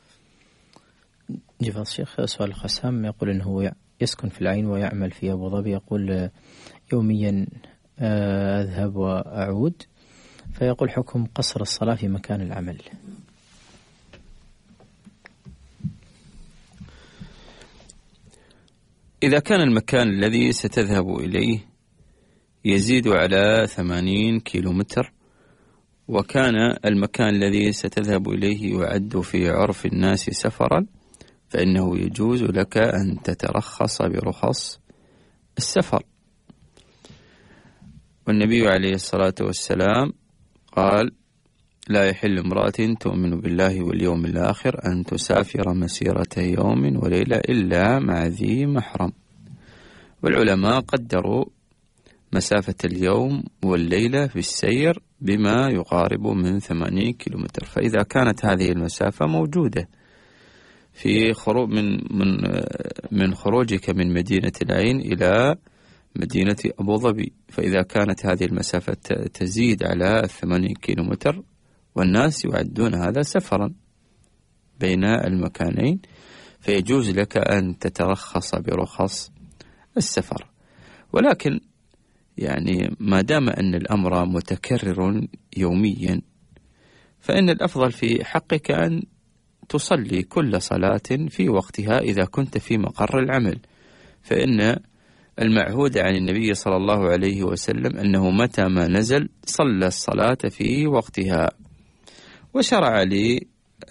B: جفاف الشيخ سؤال حسام يقول إنه يسكن في العين ويعمل في أبو ظبي، يقول يوميا أذهب وأعود، فيقول حكم قصر الصلاة في مكان العمل.
C: إذا كان المكان الذي ستذهب إليه يزيد على 80 كيلومتر، وكان المكان الذي ستذهب إليه يعد في عرف الناس سفرا، فإنه يجوز لك أن تترخص برخص السفر. والنبي عليه الصلاة والسلام قال: لا يحل امرأة تؤمن بالله واليوم الآخر أن تسافر مسيرة يوم وليلة إلا مع ذي محرم. والعلماء قدروا مسافة اليوم والليلة في السير بما يقارب من 80 كيلومتر. فإذا كانت هذه المسافة موجودة في من خروجك من مدينة العين إلى مدينة أبو ظبي، فإذا كانت هذه المسافة تزيد على 80 كيلومتر والناس يعدون هذا سفرا بين المكانين، فيجوز لك أن تترخص برخص السفر. ولكن يعني ما دام أن الأمر متكرر يوميا، فإن الأفضل في حقك أن تصلي كل صلاة في وقتها إذا كنت في مقر العمل، فإن المعهود عن النبي صلى الله عليه وسلم أنه متى ما نزل صلى الصلاة في وقتها. وشرع لي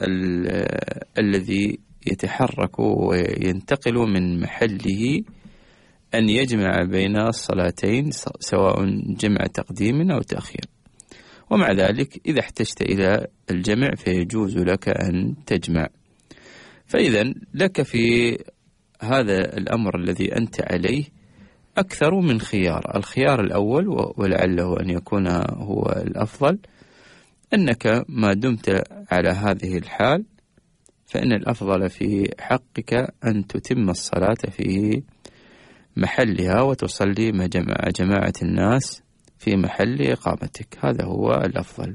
C: الذي يتحرك وينتقل من محله أن يجمع بين الصلاتين سواء جمع تقديم أو تأخير، ومع ذلك إذا احتجت إلى الجمع فيجوز لك أن تجمع. فإذا لك في هذا الأمر الذي أنت عليه أكثر من خيار. الخيار الأول ولعله أن يكون هو الأفضل، أنك ما دمت على هذه الحال فإن الأفضل في حقك أن تتم الصلاة في محلها وتصلي مع جماعة الناس في محل إقامتك، هذا هو الأفضل.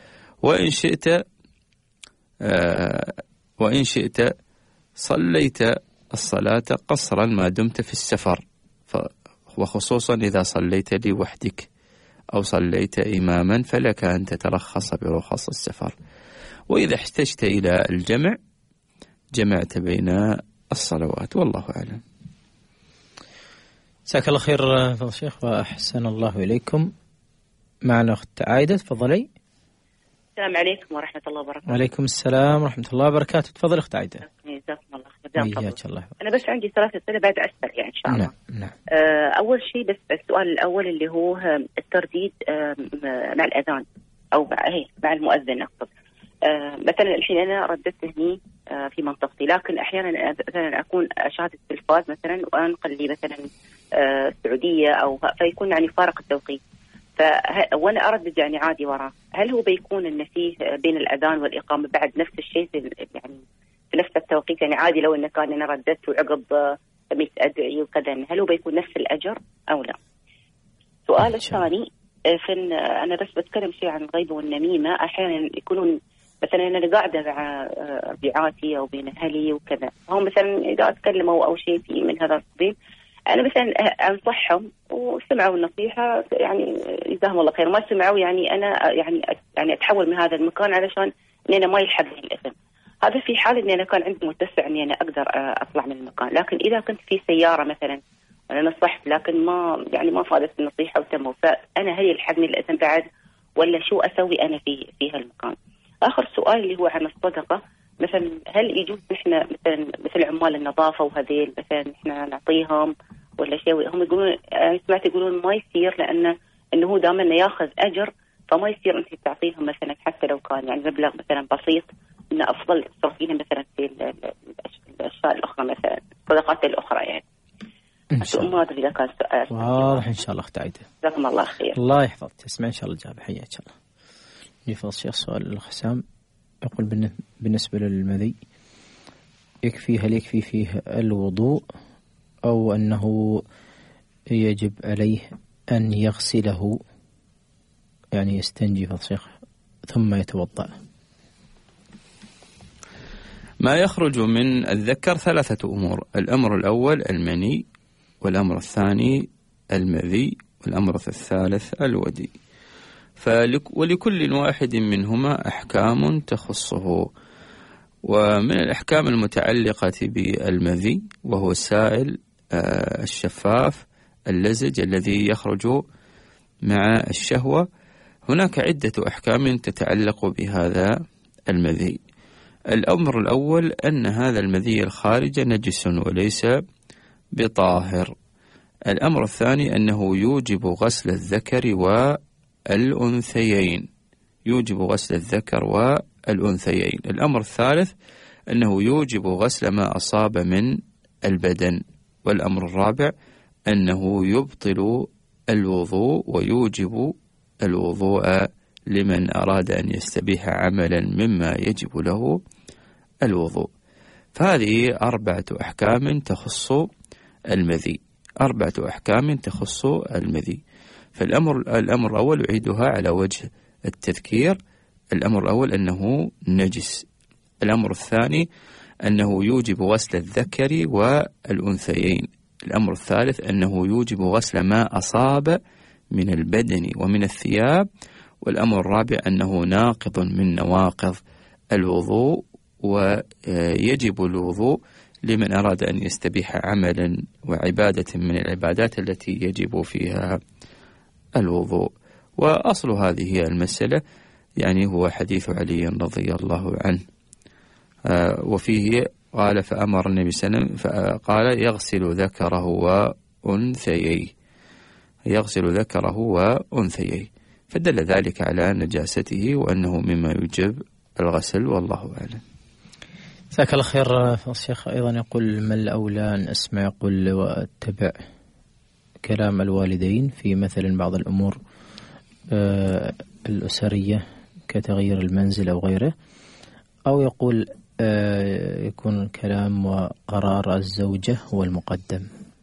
C: وإن شئت صليت الصلاة قصرا ما دمت في السفر، وخصوصا إذا صليت لوحدك أو صليت إماما فلك أن تترخص برخص السفر. وإذا احتجت إلى الجمع جمعت بين الصلوات، والله أعلم.
B: جزاك الله خير فضل الشيخ وأحسن الله إليكم. معنا أخت عايدة، تفضلي.
G: السلام عليكم ورحمة الله وبركاته.
B: وعليكم السلام ورحمة الله وبركاته. تفضل أخت عايدة.
G: جزاكم الله خير.
B: وياك الله.
G: أنا بس عندي 3 أسئلة بعد أسأل يعني إن شاء الله.
B: نعم.
G: أول شيء بس السؤال الأول اللي هو الترديد مع الأذان أو مع المؤذن أقصد. مثلا الحين أنا رددت هني في منطقتي، لكن أحيانا مثلا أكون أشاهد التلفاز مثلا وأنقل لي مثلا السعودية أو فيكون يعني فارق التوقيت، وأنا أردد يعني عادي وراه. هل هو بيكون إن فيه بين الأذان والإقامة بعد نفس الشيء يعني في نفس التوقيت، يعني عادي لو إن كان أنا رددت وعقب سميت أدعي وكذا، هل هو بيكون نفس الأجر أو لا؟ السؤال الثاني، أنا بس بتكلم شيء عن الغيبة والنميمة. أحيانا يكونون مثلا أنا قاعدة مع ربيعاتي أو بين أهلي وكذا، هم مثلا إذا أتكلموا أو شيء من هذا القبيل، أنا مثلا أنصحهم وسمعوا النصيحة يعني جزاهم الله خير، ما سمعوا يعني أنا يعني أتحول من هذا المكان علشان إن أنا ما يلحقني الإثم. هذا في حال إن أنا كان عندي متسع إني أنا أقدر أطلع من المكان. لكن إذا كنت في سيارة مثلا أنا نصحت لكن ما فادت النصيحة وتموا، فأنا هل يلحقني الإثم بعد ولا شو أسوي أنا في هالمكان؟ آخر سؤال اللي هو عن الصدقة، مثلا هل يجوز نحن مثل عمال النظافة وهذيل مثلا نحن نعطيهم ولا شيء؟ هم يقولون سمعت يقولون ما يصير، لأنه هو دائما ياخذ أجر، فما يصير أنت تعطيهم مثلا حتى لو كان يعني مبلغ مثلا بسيط، إنه أفضل تصرفينه مثلا في الأشياء الأخرى مثلا الصدقات الأخرى يعني. ما أدري إذا كان سؤال
B: واضح إن شاء الله أخت عايدة.
G: جزاكم الله خير.
B: الله يحفظك، تسمع إن شاء الله الإجابة. حياك الله. يفضل الشيخ سؤال الخسام يقول بالنسبة للمذي هل يكفي فيه الوضوء أو أنه يجب عليه أن يغسله، يعني يستنجي فضل الشيخ ثم يتوضأ؟
C: ما يخرج من الذكر 3 أمور: الأمر الأول المني، والأمر الثاني المذي، والأمر الثالث الودي. ولكل واحد منهما أحكام تخصه. ومن الأحكام المتعلقة بالمذي وهو السائل الشفاف اللزج الذي يخرج مع الشهوة، هناك عدة أحكام تتعلق بهذا المذي. الأمر الأول أن هذا المذي الخارج نجس وليس بطاهر. الأمر الثاني أنه يوجب غسل الذكر والأنثيين، يوجب غسل الذكر والأنثيين. الأمر الثالث أنه يوجب غسل ما أصاب من البدن. والأمر الرابع أنه يبطل الوضوء ويوجب الوضوء لمن أراد أن يستبيح عملا مما يجب له الوضوء. فهذه 4 أحكام تخص المذي، 4 أحكام تخص المذي. فالأمر الأول أعيدها على وجه التذكير. الأمر الأول أنه نجس. الأمر الثاني أنه يوجب غسل الذكر والأنثيين. الأمر الثالث أنه يوجب غسل ما أصاب من البدن ومن الثياب. والأمر الرابع أنه ناقض من نواقض الوضوء، ويجب الوضوء لمن أراد أن يستبيح عملا وعبادة من العبادات التي يجب فيها الوضوء. وأصل هذه المسألة يعني هو حديث علي رضي الله عنه، وفيه قال فأمر النبي صلى الله عليه وسلم فقال يغسل ذكره وأنثيه، يغسل ذكره وأنثيه، فدل ذلك على نجاسته وأنه مما يجب الغسل، والله أعلم.
B: جزاك الله خير. الشيخ أيضا يقول ما الأولى أن أسمع يقول وأتبع كلام الوالدين في مثل بعض الأمور الأسرية كتغيير المنزل أو غيره، أو يقول يكون كلام وقرار الزوجة هو المقدم؟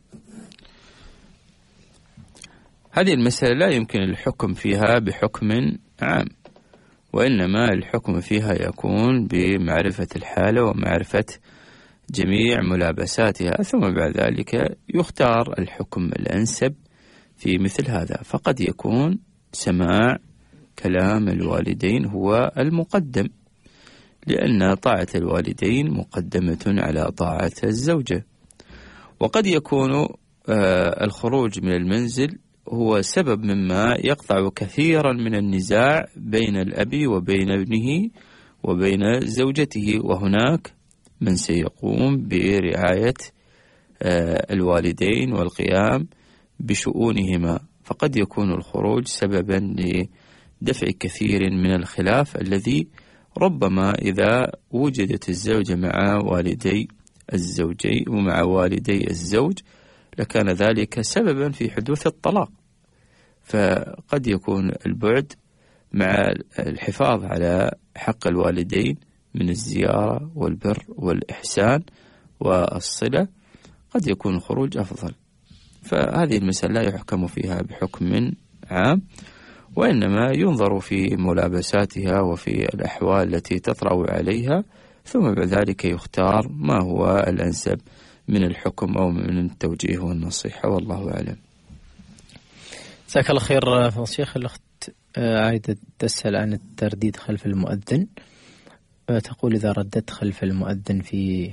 C: هذه المسألة لا يمكن الحكم فيها بحكم عام، وإنما الحكم فيها يكون بمعرفة الحالة ومعرفة جميع ملابساتها، ثم بعد ذلك يختار الحكم الأنسب في مثل هذا. فقد يكون سماع كلام الوالدين هو المقدم، لأن طاعة الوالدين مقدمة على طاعة الزوجة. وقد يكون الخروج من المنزل هو سبب مما يقطع كثيرا من النزاع بين الأب وبين ابنه وبين زوجته، وهناك من سيقوم برعاية الوالدين والقيام بشؤونهما، فقد يكون الخروج سببا لدفع كثير من الخلاف الذي ربما إذا وجدت الزوجة مع والدي الزوجين ومع والدي الزوج لكان ذلك سببا في حدوث الطلاق. فقد يكون البعد مع الحفاظ على حق الوالدين من الزيارة والبر والإحسان والصلة، قد يكون الخروج أفضل. فهذه المسألة لا يحكم فيها بحكم عام، وإنما ينظر في ملابساتها وفي الأحوال التي تطرأ عليها، ثم بعد ذلك يختار ما هو الأنسب من الحكم أو من التوجيه والنصيحة، والله أعلم.
B: جزاك الله خير. الشيخ الأخت عايدة تسأل عن الترديد خلف المؤذن، تقول إذا رددت خلف المؤذن في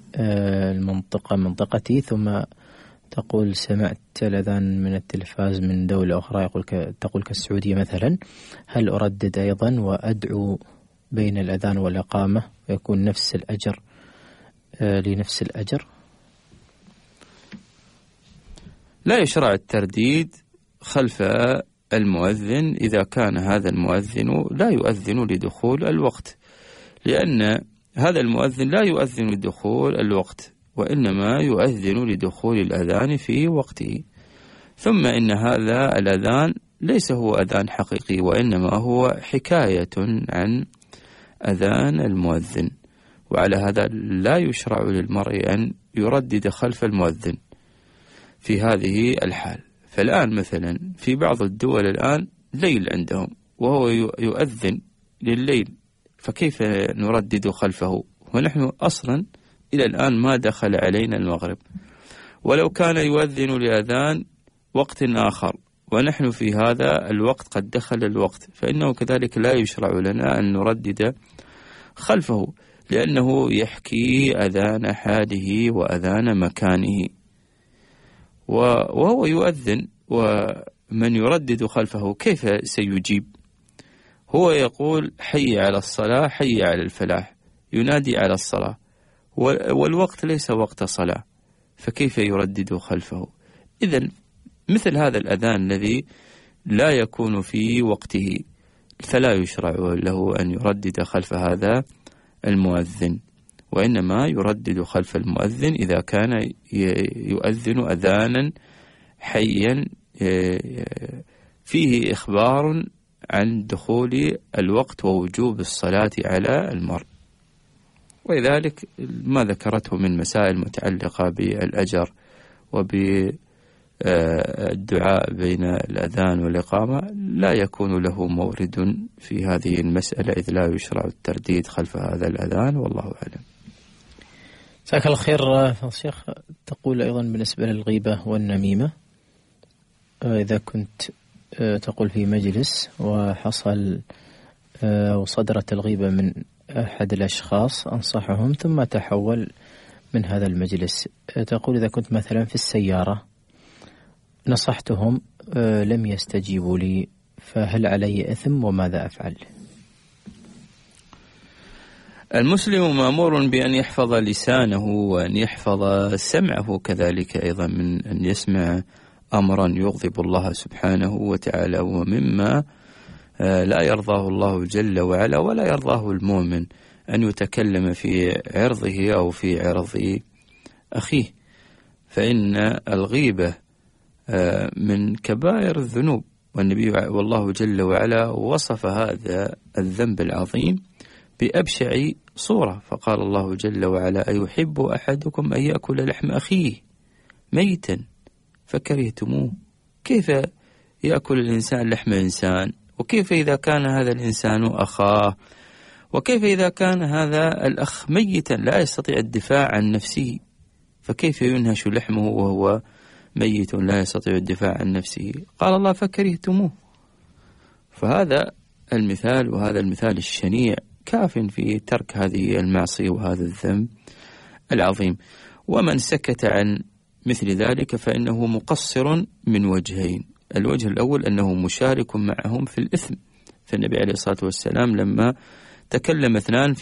B: منطقتي ثم تقول سمعت الأذان من التلفاز من دولة أخرى تقول كالسعودية مثلا، هل أردد أيضا وأدعو بين الأذان والإقامة ويكون نفس الأجر لنفس الأجر؟
C: لا يشرع الترديد خلف المؤذن إذا كان هذا المؤذن لا يؤذن لدخول الوقت، لأن هذا المؤذن لا يؤذن لدخول الوقت، وإنما يؤذن لدخول الأذان في وقته. ثم إن هذا الأذان ليس هو أذان حقيقي، وإنما هو حكاية عن أذان المؤذن، وعلى هذا لا يشرع للمرء أن يردد خلف المؤذن في هذه الحال. فالآن مثلا في بعض الدول الآن ليل عندهم وهو يؤذن لليل، فكيف نردد خلفه ونحن أصلا إلى الآن ما دخل علينا المغرب؟ ولو كان يؤذن لأذان وقت آخر ونحن في هذا الوقت قد دخل الوقت، فإنه كذلك لا يشرع لنا أن نردد خلفه، لأنه يحكي أذان حاله وأذان مكانه، وهو يؤذن، ومن يردد خلفه كيف سيجيب؟ هو يقول حي على الصلاة حي على الفلاح، ينادي على الصلاة، والوقت ليس وقت صلاة، فكيف يردد خلفه؟ إذن مثل هذا الأذان الذي لا يكون في وقته فلا يشرع له أن يردد خلف هذا المؤذن، وإنما يردد خلف المؤذن إذا كان يؤذن أذانا حيا فيه إخبار عن دخول الوقت ووجوب الصلاة على المرء. ولذلك ما ذكرته من مسائل متعلقة بالأجر وبالدعاء بين الأذان والإقامة لا يكون له مورد في هذه المسألة، إذ لا يشرع الترديد خلف هذا الأذان، والله أعلم.
B: جزاك الله خير شيخ. تقول أيضا بالنسبة للغيبة والنميمة، إذا كنت تقول في مجلس وحصل وصدرت الغيبة من أحد الأشخاص أنصحهم ثم تحول من هذا المجلس، تقول إذا كنت مثلا في السيارة نصحتهم لم يستجيبوا لي، فهل علي إثم وماذا أفعل؟
C: المسلم مأمور بأن يحفظ لسانه وأن يحفظ سمعه كذلك أيضا من أن يسمع أمرا يغضب الله سبحانه وتعالى، ومما لا يرضاه الله جل وعلا ولا يرضاه المؤمن أن يتكلم في عرضه أو في عرض أخيه، فإن الغيبة من كبائر الذنوب، والنبي والله جل وعلا وصف هذا الذنب العظيم بأبشع صورة، فقال الله جل وعلا: أيحب أحدكم أن يأكل لحم أخيه ميتا فكرهتموه؟ كيف يأكل الإنسان لحم إنسان؟ وكيف إذا كان هذا الإنسان أخاه؟ وكيف إذا كان هذا الأخ ميتا لا يستطيع الدفاع عن نفسه؟ فكيف ينهش لحمه وهو ميت لا يستطيع الدفاع عن نفسه؟ قال الله: فكرهتموه. فهذا المثال، وهذا المثال الشنيع، كاف في ترك هذه المعصية وهذا الذنب العظيم. ومن سكت عن مثل ذلك فإنه مقصر من وجهين: الوجه الأول أنه مشارك معهم في الإثم، فالنبي عليه الصلاة والسلام لما تكلم اثنان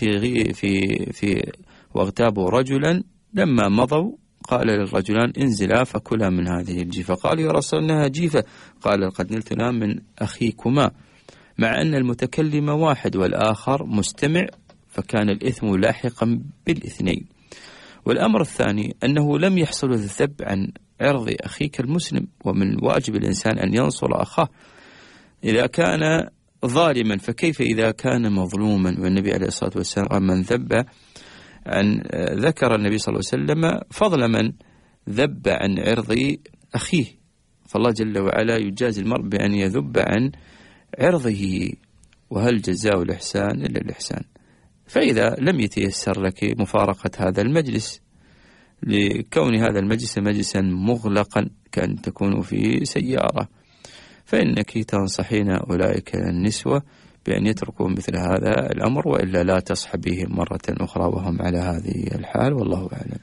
C: في واغتابوا رجلا، لما مضوا قال للرجلان: انزلا فكلا من هذه الجيفة. قالوا: يا رسول الله إنها جيفة. قال: قد نلتنا من أخيكما، مع أن المتكلم واحد والآخر مستمع، فكان الإثم لاحقا بالاثنين. والأمر الثاني أنه لم يحصل الذب عن عرض أخيك المسلم، ومن واجب الإنسان أن ينصر أخاه إذا كان ظالما، فكيف إذا كان مظلوما؟ والنبي عليه الصلاة والسلام من ذب عن ذكر النبي صلى الله عليه وسلم فضل من ذب عن عرض أخيه، فالله جل وعلا يجازي المرء بأن يذب عن عرضه، وهل جزاء الإحسان إلا الإحسان. فإذا لم يتيسر لك مفارقة هذا المجلس لكون هذا المجلس مجلسا مغلقا كأن تكون في سيارة، فإنك تنصحين أولئك النسوة بأن يتركوا مثل هذا الأمر، وإلا لا تصحبهم مرة أخرى وهم على هذه الحال، والله أعلم.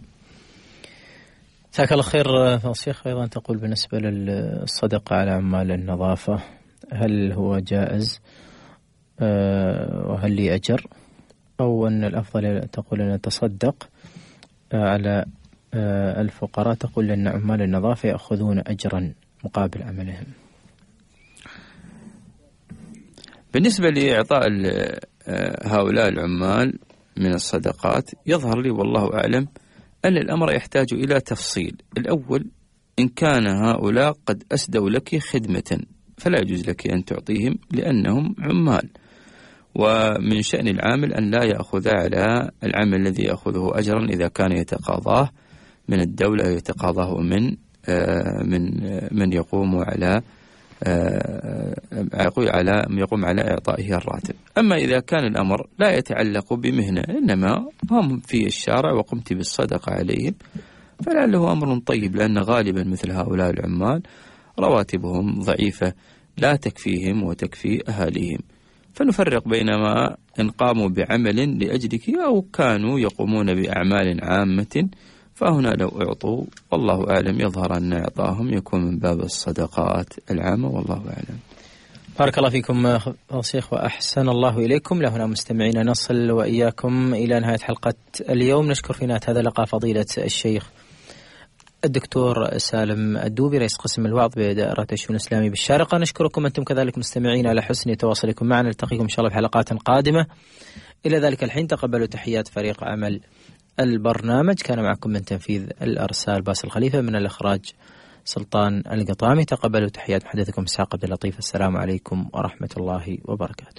B: جزاك الله خير. فالشيخ أيضا تقول بالنسبة للصدقة على عمال النظافة، هل هو جائز وهل لي أجر، أو أن الأفضل تقول أن نتصدق على الفقراء، تقول أن عمال النظافة يأخذون أجرا مقابل عملهم؟
C: بالنسبة لإعطاء هؤلاء العمال من الصدقات، يظهر لي والله أعلم أن الأمر يحتاج إلى تفصيل. الأول: إن كان هؤلاء قد أسدوا لك خدمة فلا يجوز لك أن تعطيهم لأنهم عمال، ومن شأن العامل أن لا يأخذ على العمل الذي يأخذه أجرا إذا كان يتقاضاه من الدولة أو يتقاضاه من يقوم على إعطائه الراتب. أما إذا كان الأمر لا يتعلق بمهنة، إنما هم في الشارع وقمت بالصدقة عليهم، فلعله أمر طيب، لأن غالبا مثل هؤلاء العمال رواتبهم ضعيفة لا تكفيهم وتكفي أهاليهم، فنفرق بينما إن قاموا بعمل لأجلك أو كانوا يقومون بأعمال عامة، فهنا لو أعطوا والله أعلم يظهر أن إعطاهم يكون من باب الصدقات العامة، والله أعلم.
B: بارك الله فيكم شيخ وأحسن الله إليكم. لهنا مستمعين نصل وإياكم إلى نهاية حلقة اليوم. نشكر في نهاية هذا اللقاء فضيلة الشيخ الدكتور سالم الدوبي، رئيس قسم الوعظ بدائرة الشؤون الإسلامية بالشارقة. نشكركم أنتم كذلك مستمعين على حسن تواصلكم معنا. نلتقيكم إن شاء الله في حلقات قادمة. إلى ذلك الحين تقبلوا تحيات فريق عمل البرنامج. كان معكم من تنفيذ الأرسال باسل خليفة، من الإخراج سلطان القطامي. تقبلوا تحيات محدثكم إسحاق عبد اللطيف. السلام عليكم ورحمة الله وبركاته.